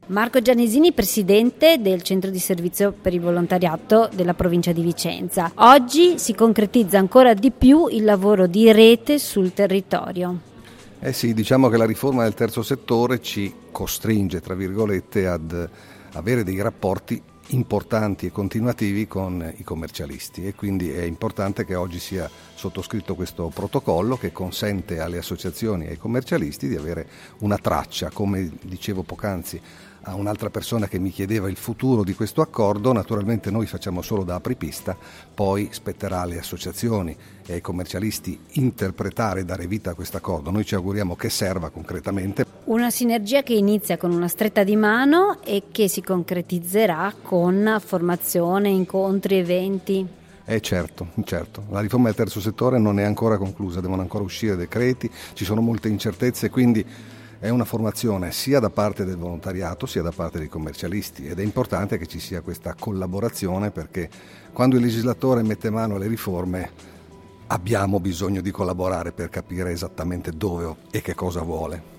Marco Gianesini, presidente del Centro di Servizio per il Volontariato della provincia di Vicenza. Oggi si concretizza ancora di più il lavoro di rete sul territorio. Sì, diciamo che la riforma del terzo settore ci costringe, tra virgolette, ad avere dei rapporti importanti e continuativi con i commercialisti, e quindi è importante che oggi sia sottoscritto questo protocollo che consente alle associazioni e ai commercialisti di avere una traccia. Come dicevo poc'anzi a un'altra persona che mi chiedeva il futuro di questo accordo, naturalmente noi facciamo solo da apripista, poi spetterà alle associazioni e ai commercialisti interpretare e dare vita a questo accordo. Noi ci auguriamo che serva concretamente. Una sinergia che inizia con una stretta di mano e che si concretizzerà con formazione, incontri, eventi. Certo, la riforma del terzo settore non è ancora conclusa, devono ancora uscire decreti, ci sono molte incertezze, quindi è una formazione sia da parte del volontariato sia da parte dei commercialisti, ed è importante che ci sia questa collaborazione, perché quando il legislatore mette mano alle riforme abbiamo bisogno di collaborare per capire esattamente dove e che cosa vuole.